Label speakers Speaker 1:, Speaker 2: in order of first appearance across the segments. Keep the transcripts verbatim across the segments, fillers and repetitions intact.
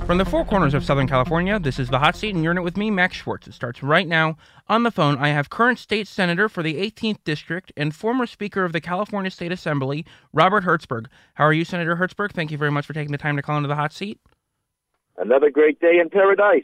Speaker 1: From the four corners of Southern California, this is The Hot Seat, and you're in it with me, Max Schwartz. It starts right now. On the phone, I have current state senator for the eighteenth District and former Speaker of the California State Assembly, Robert Hertzberg. How are you, Senator Hertzberg? Thank you very much for taking the time to call into The Hot Seat.
Speaker 2: Another great day in paradise.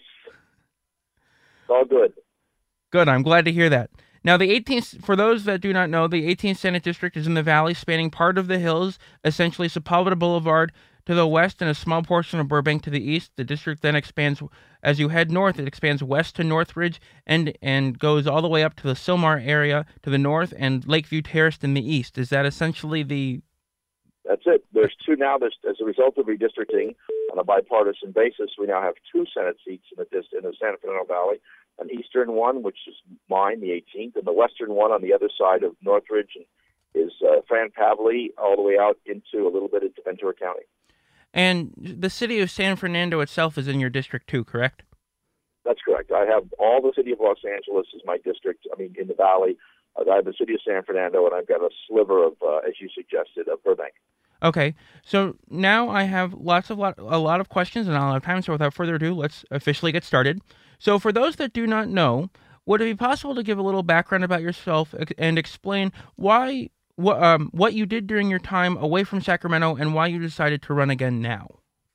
Speaker 2: It's all good.
Speaker 1: Good, I'm glad to hear that. Now, the eighteenth, for those that do not know, the eighteenth Senate District is in the valley, spanning part of the hills, essentially Sepulveda Boulevard to the west and a small portion of Burbank to the east. The district then expands, as you head north, it expands west to Northridge and and goes all the way up to the Sylmar area to the north and Lakeview Terrace in the east. Is that essentially the...
Speaker 2: That's it. There's two now. There's, as a result of redistricting on a bipartisan basis, we now have two Senate seats in the, dist- in the San Fernando Valley, an eastern one, which is mine, the eighteenth, and the western one on the other side of Northridge is uh, Fran Pavley, all the way out into a little bit into Ventura County.
Speaker 1: And the city of San Fernando itself is in your district too, correct?
Speaker 2: That's correct. I have all the city of Los Angeles as my district, I mean, in the valley. Uh, I have the city of San Fernando, and I've got a sliver of, uh, as you suggested, of Burbank.
Speaker 1: Okay, so now I have lots of lot, a lot of questions, and I'll have time. So without further ado, let's officially get started. So for those that do not know, would it be possible to give a little background about yourself and explain why, what, um, what you did during your time away from Sacramento and why you decided to run again now?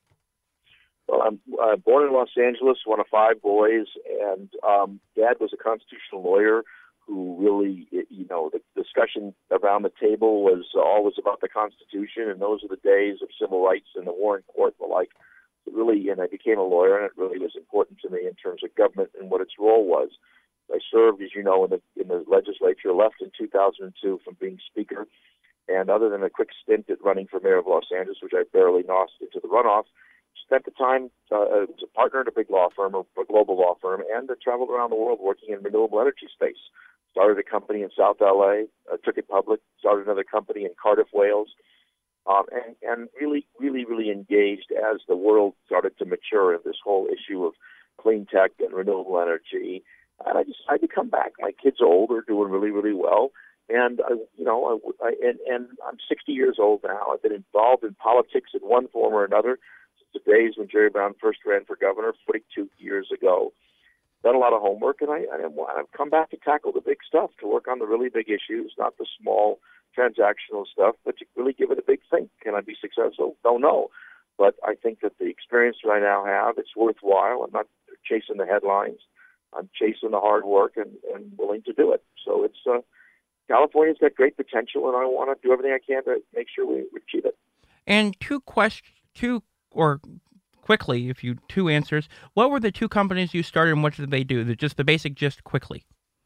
Speaker 2: Well, I'm uh, born in Los Angeles, one of five boys, and um, Dad was a constitutional lawyer who really, you know, the discussion around the table was always about the Constitution, and those are the days of civil rights and the Warren Court and the like. It really, and I became a lawyer, and it really was important to me in terms of government and what its role was. I served, as you know, in the in the legislature, left in two thousand two from being Speaker, and other than a quick stint at running for mayor of Los Angeles, which I barely nosed into the runoff, spent the time uh, as a partner at a big law firm, a global law firm, and uh, traveled around the world working in renewable energy space. Started a company in South L A, uh, took it public, started another company in Cardiff, Wales, um, and, and really, really, really engaged as the world started to mature in this whole issue of clean tech and renewable energy. And I decided to come back. My kids are older, doing really, really well. And, I, you know, I, I, and, and I'm sixty years old now. I've been involved in politics in one form or another since the days when Jerry Brown first ran for governor forty-two years ago. Done a lot of homework, and I, I, I've come back to tackle the big stuff, to work on the really big issues, not the small transactional stuff, but to really give it a big think. Can I be successful? Don't know. But I think that the experience that I now have, it's worthwhile. I'm not chasing the headlines. I'm chasing the hard work and, and willing to do it. So it's uh, California's got great potential, and I want to do everything I can to make sure we, we achieve it.
Speaker 1: And two questions, two or quickly, if you two answers, what were the two companies you started and what did they do? The, just the basic gist quickly.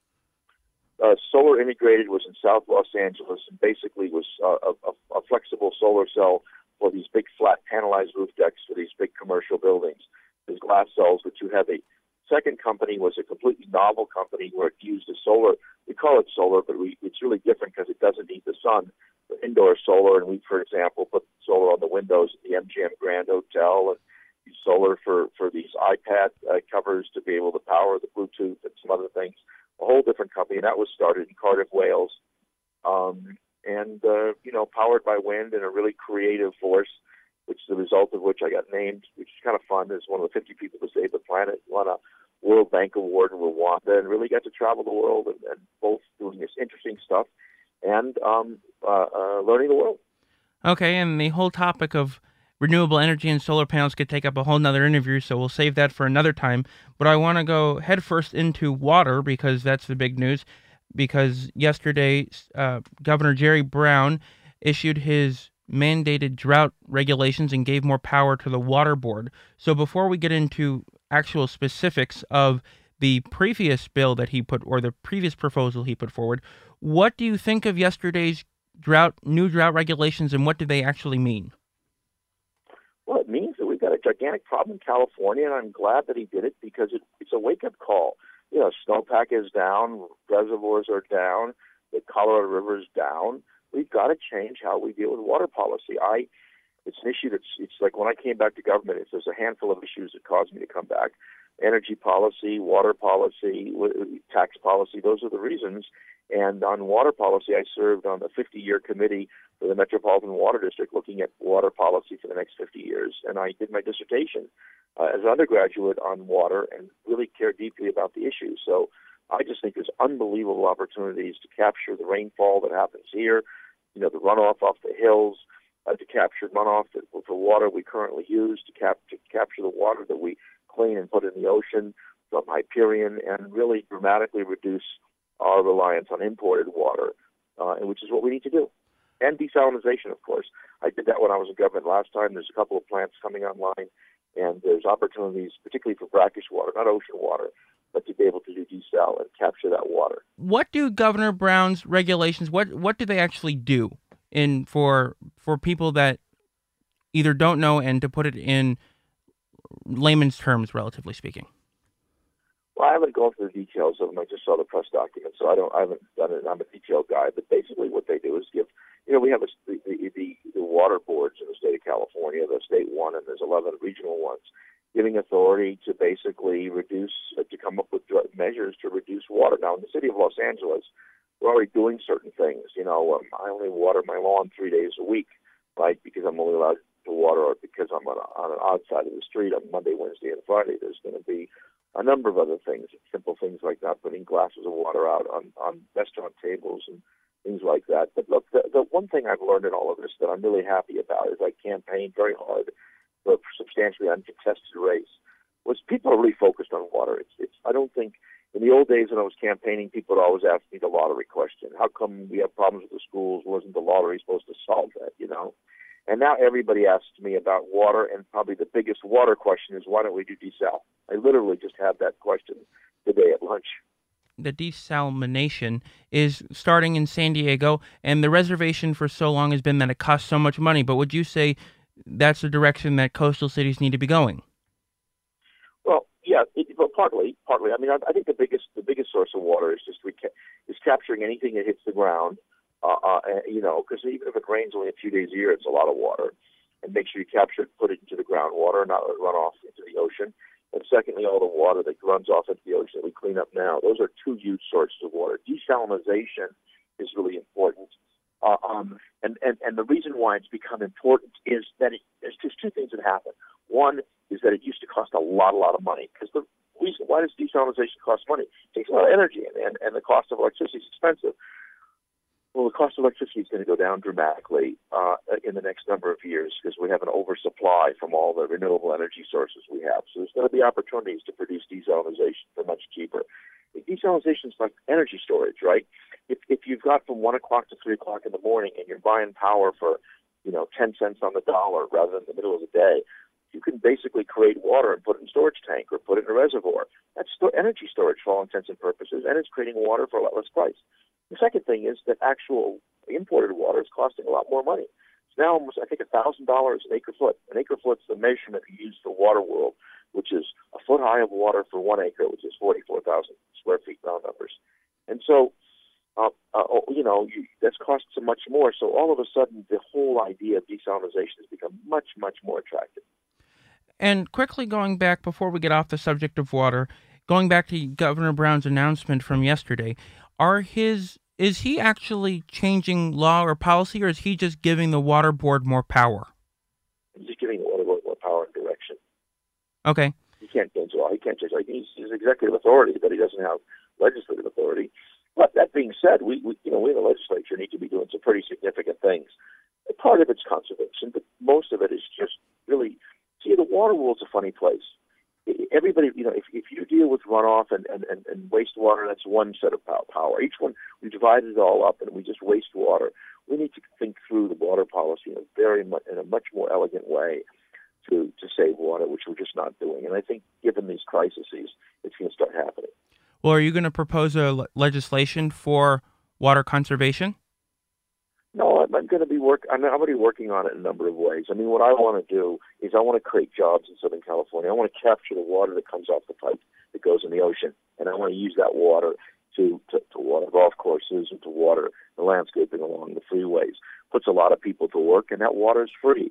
Speaker 2: Uh, Solar Integrated was in South Los Angeles and basically was uh, a, a flexible solar cell for these big flat panelized roof decks for these big commercial buildings. These glass cells were too heavy. Second company was a completely novel company where it used a solar. We call it solar, but we, it's really different because it doesn't need the sun. For indoor solar, and we, for example, put solar on the windows at the M G M Grand Hotel and use solar for, for these iPad uh, covers to be able to power the Bluetooth and some other things. A whole different company, and that was started in Cardiff, Wales, um, and, uh, you know, powered by wind and a really creative force, which is the result of which I got named, which is kind of fun, as one of the fifty people to save the planet, won a World Bank Award in Rwanda, and really got to travel the world and, and both doing this interesting stuff and um, uh, uh, learning the world.
Speaker 1: Okay, and the whole topic of renewable energy and solar panels could take up a whole nother interview, so we'll save that for another time. But I want to go headfirst into water because that's the big news. Because yesterday, uh, Governor Jerry Brown issued his mandated drought regulations and gave more power to the water board. So before we get into actual specifics of the previous bill that he put, or the previous proposal he put forward, what do you think of yesterday's drought, new drought regulations, and what do they actually mean?
Speaker 2: Well, it means that we've got a gigantic problem in California, and I'm glad that he did it because it, it's a wake-up call. You know, snowpack is down, reservoirs are down, the Colorado River is down. We've got to change how we deal with water policy. I, it's an issue that's, it's like when I came back to government, it's, there's a handful of issues that caused me to come back. energy policy, water policy, tax policy. Those are the reasons. And on water policy, I served on the fifty-year committee for the Metropolitan Water District looking at water policy for the next fifty years. And I did my dissertation uh, as an undergraduate on water and really care deeply about the issue. So I just think there's unbelievable opportunities to capture the rainfall that happens here, you know, the runoff off the hills, uh, to capture runoff that, for water we currently use, to, cap- to capture the water that we clean and put in the ocean from Hyperion, and really dramatically reduce our reliance on imported water, uh, which is what we need to do. And desalinization, of course. I did that when I was in government last time. There's a couple of plants coming online, and there's opportunities, particularly for brackish water, not ocean water, but to be able to do desal and capture that water.
Speaker 1: What do Governor Brown's regulations, what what do they actually do in for for people that either don't know, and to put it in layman's terms, relatively speaking?
Speaker 2: Well, I haven't gone through the details of them. I just saw the press document, so I don't. I haven't done it. I'm a detailed guy, but basically, what they do is give. You know, we have a, the, the the the water boards in the state of California, the state one, and there's eleven regional ones, giving authority to basically reduce, uh, to come up with measures to reduce water. Now, in the city of Los Angeles, we're already doing certain things. You know, um, I only water my lawn three days a week, right? Because I'm only allowed to water, or because I'm on, a, on an odd side of the street on Monday, Wednesday, and Friday. There's going to be a number of other things, simple things like not putting glasses of water out on, on restaurant tables and things like that. But look, the, the one thing I've learned in all of this that I'm really happy about is I campaigned very hard for a substantially uncontested race, was people are really focused on water. It's, it's, I don't think, in the old days when I was campaigning, people would always ask me the lottery question. How come we have problems with the schools? Wasn't the lottery supposed to solve that, you know? And now everybody asks me about water, and probably the biggest water question is, why don't we do desal? I literally just had that question today at lunch.
Speaker 1: The desalination is starting in San Diego, and the reservation for so long has been that it costs so much money. But would you say that's the direction that coastal cities need to be going?
Speaker 2: Well, yeah, it, well, partly, partly. I mean, I, I think the biggest the biggest source of water is just reca- is capturing anything that hits the ground. Uh, uh, you know, because even if it rains only a few days a year, it's a lot of water. And make sure you capture it, put it into the groundwater, not let it run off into the ocean. And secondly, all the water that runs off into the ocean that we clean up now. Those are two huge sources of water. Desalinization is really important. Uh, um, and, and, and the reason why it's become important is that it, there's just two things that happen. One is that it used to cost a lot, a lot of money. Because the reason, why does desalinization cost money? It takes a lot of energy, and, and, and the cost of electricity is expensive. Well, the cost of electricity is going to go down dramatically uh, in the next number of years because we have an oversupply from all the renewable energy sources we have. So there's going to be opportunities to produce desalinization for much cheaper. Desalinization is like energy storage, right? If if you've got from one o'clock to three o'clock in the morning and you're buying power for, you know, ten cents on the dollar rather than the middle of the day, you can basically create water and put it in a storage tank or put it in a reservoir. That's sto- energy storage for all intents and purposes, and it's creating water for a lot less price. The second thing is that actual imported water is costing a lot more money. It's now almost, I think, one thousand dollars an acre foot. An acre foot is the measurement we use for Water World, which is a foot high of water for one acre, which is forty-four thousand square feet round numbers. And so, uh, uh, you know, you, that's cost so much more. So all of a sudden, the whole idea of desalinization has become much, much more attractive.
Speaker 1: And quickly going back, before we get off the subject of water, going back to Governor Brown's announcement from yesterday, are his is he actually changing law or policy, or is he just giving the water board more power?
Speaker 2: He's just giving the water board more power and direction.
Speaker 1: Okay.
Speaker 2: He can't change law. He can't change law. He's, he's executive authority, but he doesn't have legislative authority. But that being said, we, we you know we in the legislature need to be doing some pretty significant things. Part of it's conservation, but most of it is just really, see, the water world's a funny place. Everybody, you know, if, if you deal with runoff and, and, and, and wastewater, that's one set of power. Each one, we divide it all up and we just waste water. We need to think through the water policy in a very much, in a much more elegant way to, to save water, which we're just not doing. And I think given these crises, it's going to start happening.
Speaker 1: Well, are you going to propose a le- legislation for water conservation?
Speaker 2: No, I'm, I'm going to be work. I'm, I'm going to be working on it in a number of ways. I mean, what I want to do is I want to create jobs in Southern California. I want to capture the water that comes off the pipe that goes in the ocean, and I want to use that water to, to, to water golf courses and to water the landscaping along the freeways. Puts a lot of people to work, and that water is free.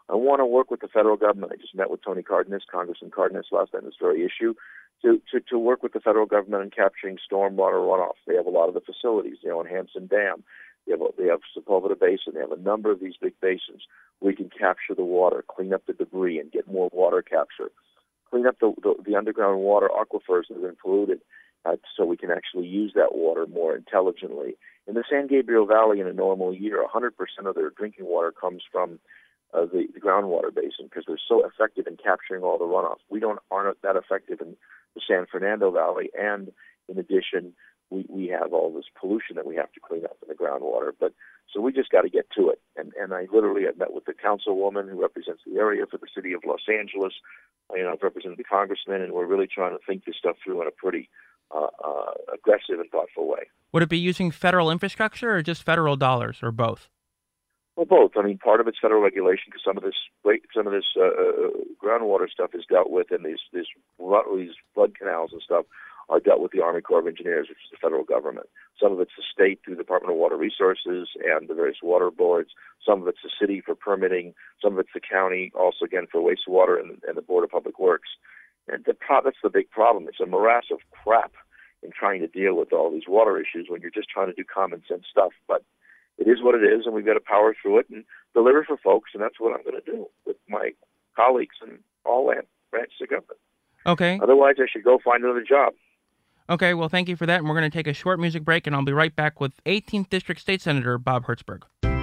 Speaker 2: I want to work with the federal government. I just met with Tony Cardenas, Congressman Cardenas, last night on this very issue, to, to, to work with the federal government in capturing stormwater runoff. They have a lot of the facilities, you know, in Hanson Dam. They have, they have Sepulveda Basin. They have a number of these big basins where you can capture the water, clean up the debris, and get more water capture. Clean up the, the, the underground water aquifers that have been polluted uh, so we can actually use that water more intelligently. In the San Gabriel Valley in a normal year, one hundred percent of their drinking water comes from uh, the, the groundwater basin because they're so effective in capturing all the runoff. We don't aren't that effective in the San Fernando Valley, and in addition, we, we have all this pollution that we have to clean up in the groundwater. But so we just got to get to it. And and I literally have met with the councilwoman who represents the area for the city of Los Angeles. You know, I've represented the congressman, and we're really trying to think this stuff through in a pretty uh, uh, aggressive and thoughtful way.
Speaker 1: Would it be using federal infrastructure or just federal dollars, or both?
Speaker 2: Well, both. I mean, part of it's federal regulation because some of this, some of this uh, groundwater stuff is dealt with, and these these these flood canals and stuff are dealt with the Army Corps of Engineers, which is the federal government. Some of it's the state through the Department of Water Resources and the various water boards. Some of it's the city for permitting. Some of it's the county, also again for wastewater and, and the Board of Public Works. And the pro- that's the big problem. It's a morass of crap in trying to deal with all these water issues when you're just trying to do common sense stuff. But it is what it is, and we've got to power through it and deliver for folks, and that's what I'm going to do with my colleagues in all branches of government.
Speaker 1: Okay.
Speaker 2: Otherwise, I should go find another job.
Speaker 1: Okay, well, thank you for that, and we're going to take a short music break, and I'll be right back with eighteenth District State Senator Bob Hertzberg.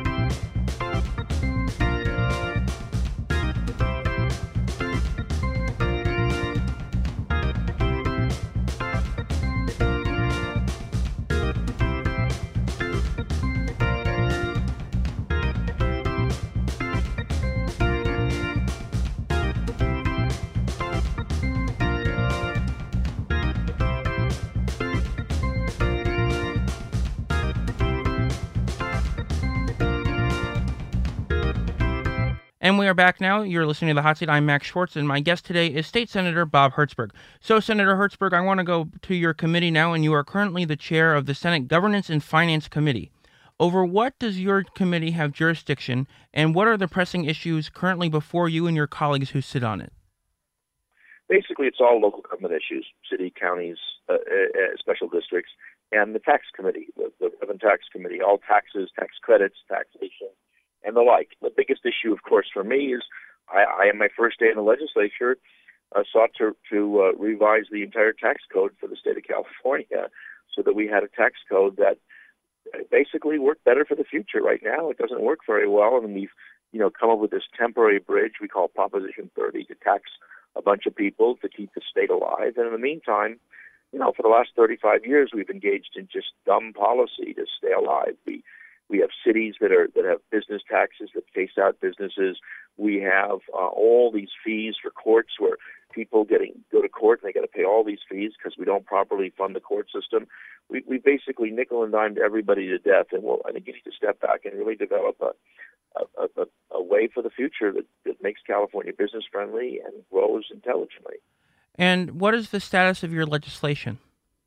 Speaker 1: And we are back now. You're listening to The Hot Seat. I'm Max Schwartz, and my guest today is State Senator Bob Hertzberg. So, Senator Hertzberg, I want to go to your committee now, and you are currently the chair of the Senate Governance and Finance Committee. Over what does your committee have jurisdiction, and what are the pressing issues currently before you and your colleagues who sit on it?
Speaker 2: Basically, it's all local government issues, city, counties, uh, uh, special districts, and the tax committee, the, the Revenue Tax Committee, all taxes, tax credits, taxation, and the like. The biggest issue, of course, for me is I, I in my first day in the legislature, uh, sought to, to uh, revise the entire tax code for the state of California so that we had a tax code that basically worked better for the future. Right now, it doesn't work very well, and we've you know come up with this temporary bridge we call Proposition thirty to tax a bunch of people to keep the state alive. And in the meantime, you know, for the last thirty-five years, we've engaged in just dumb policy to stay alive. We We have cities that are that have business taxes that face out businesses. We have uh, all these fees for courts where people getting go to court and they got to pay all these fees because we don't properly fund the court system. We we basically nickel and dimed everybody to death, and we'll, I think you need to step back and really develop a a, a, a way for the future that, that makes California business friendly and grows intelligently.
Speaker 1: And what is the status of your legislation?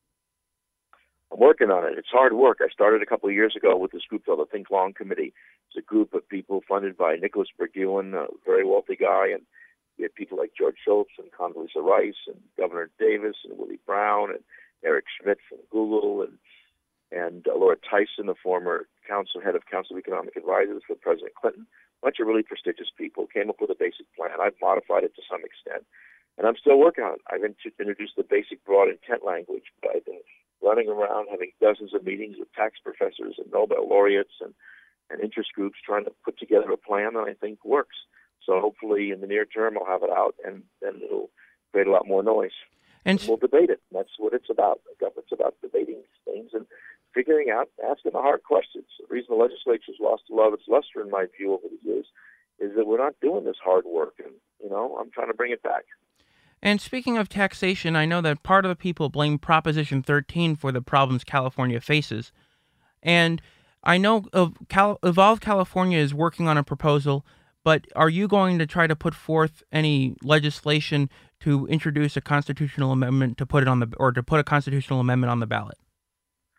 Speaker 2: I'm working on it. It's hard work. I started a couple of years ago with this group called the Think Long Committee. It's a group of people funded by Nicholas Berguen, a very wealthy guy, and we had people like George Shultz and Condoleezza Rice and Governor Davis and Willie Brown and Eric Schmidt from Google and and uh, Laura Tyson, the former council head of Council of Economic Advisors for President Clinton. A bunch of really prestigious people came up with a basic plan. I've modified it to some extent, and I'm still working on it. I've introduced the basic broad intent language, but I've been running around having dozens of meetings with tax professors and Nobel laureates and, and interest groups trying to put together a plan that I think works. So hopefully in the near term I'll have it out, and then it'll create a lot more noise. And, and we'll debate it. And that's what it's about. The government's about debating these things and figuring out, asking the hard questions. The reason the legislature's lost a lot of its luster, in my view, over the years, is that we're not doing this hard work. And, you know, I'm trying to bring it back.
Speaker 1: And speaking of taxation, I know that part of the people blame Proposition thirteen for the problems California faces. And I know of Cal- Evolve California is working on a proposal, but are you going to try to put forth any legislation to introduce a constitutional amendment to put it on the or to put a constitutional amendment on the ballot?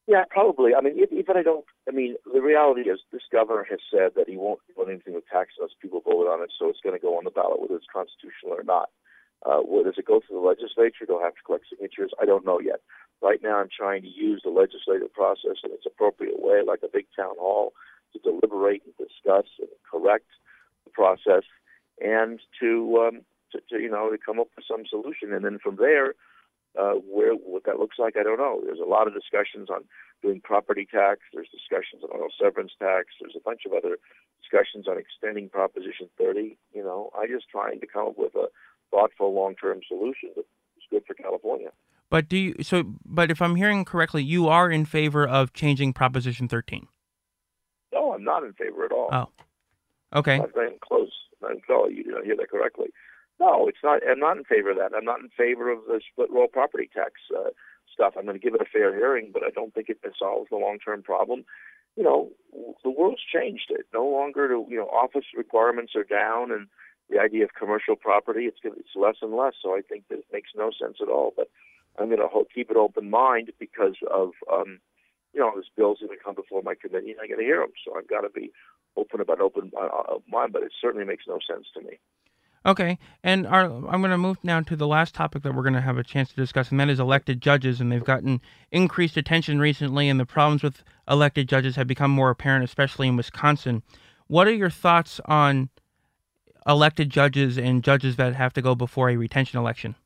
Speaker 2: Yeah, probably. I mean, if, even I don't. I mean, the reality is, this governor has said that he won't do anything with tax unless people vote on it. So it's going to go on the ballot, whether it's constitutional or not. Uh, well, does it go through the legislature? They'll have to collect signatures. I don't know yet. Right now, I'm trying to use the legislative process in its appropriate way, like a big town hall, to deliberate and discuss and correct the process, and to, um, to, to you know, to come up with some solution. And then from there, uh, where what that looks like, I don't know. There's a lot of discussions on doing property tax. There's discussions on oil severance tax. There's a bunch of other discussions on extending Proposition thirty. You know, I'm just trying to come up with a thoughtful, long-term solution that's good for California.
Speaker 1: But do you so? But if I'm hearing correctly, you are in favor of changing Proposition thirteen.
Speaker 2: No, I'm not in favor at all.
Speaker 1: Oh, okay.
Speaker 2: Not even close. Not even close. You didn't hear that correctly. No, it's not. I'm not in favor of that. I'm not in favor of the split roll property tax uh, stuff. I'm going to give it a fair hearing, but I don't think it solves the long-term problem. You know, the world's changed. It no longer do you know office requirements are down, and the idea of commercial property it's it's less and less. So I think that it makes no sense at all. But I'm going to keep an open mind because of um, you know this bill's going to come before my committee, and I got to hear them. So I've got to be open about open uh, mind. But it certainly makes no sense to me.
Speaker 1: Okay, and our, I'm going to move now to the last topic that we're going to have a chance to discuss, and that is elected judges, and they've gotten increased attention recently, and the problems with elected judges have become more apparent, especially in Wisconsin. What are your thoughts on elected judges and judges that have to go before a retention election?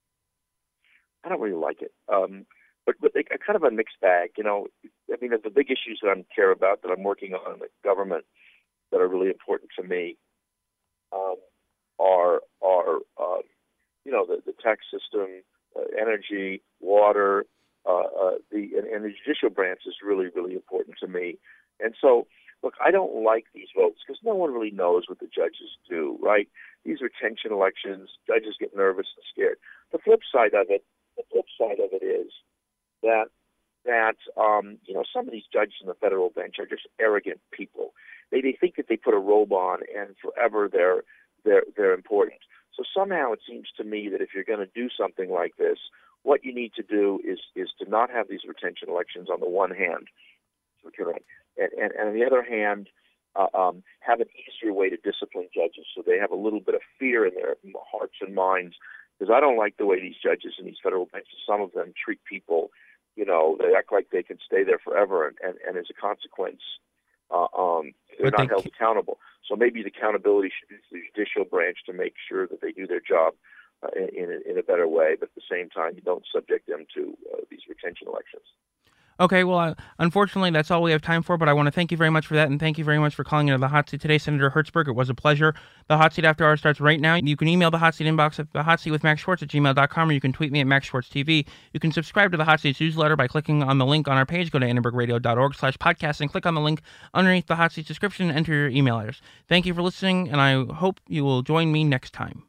Speaker 2: I don't really like it, um, but, but they are kind of a mixed bag. You know, I mean, the big issues that I care about, that I'm working on in the government, that are really important to me, um, are are uh, you know the, the tax system, uh, energy, water, uh, uh, the and, and the judicial branch is really really important to me. And so, look, I don't like these votes because no one really knows what the judges do, right? These are tension elections. Judges get nervous and scared. The flip side of it, the flip side of it is that that um, you know some of these judges in the federal bench are just arrogant people. They they think that they put a robe on and forever they're They're, they're important. So somehow it seems to me that if you're going to do something like this, what you need to do is is to not have these retention elections on the one hand, and, and, and on the other hand, uh, um, have an easier way to discipline judges so they have a little bit of fear in their hearts and minds. Because I don't like the way these judges in these federal benches, some of them treat people, you know, they act like they can stay there forever, and, and, and as a consequence, uh, um, they're
Speaker 1: But
Speaker 2: not
Speaker 1: they
Speaker 2: held
Speaker 1: can't-
Speaker 2: accountable. So maybe the accountability should be to the judicial branch to make sure that they do their job uh, in, in, a, in a better way, but at the same time, you don't subject them to uh, these retention elections.
Speaker 1: Okay, well, uh, unfortunately, that's all we have time for, but I want to thank you very much for that, and thank you very much for calling into the Hot Seat today, Senator Hertzberg. It was a pleasure. The Hot Seat After Hours starts right now. You can email the Hot Seat inbox at the Hot Seat with Max Schwartz at gmail dot com, or you can tweet me at Max Schwartz T V. You can subscribe to the Hot Seat's newsletter by clicking on the link on our page. Go to annenberg radio dot org slash podcast and click on the link underneath the Hot Seat's description and enter your email address. Thank you for listening, and I hope you will join me next time.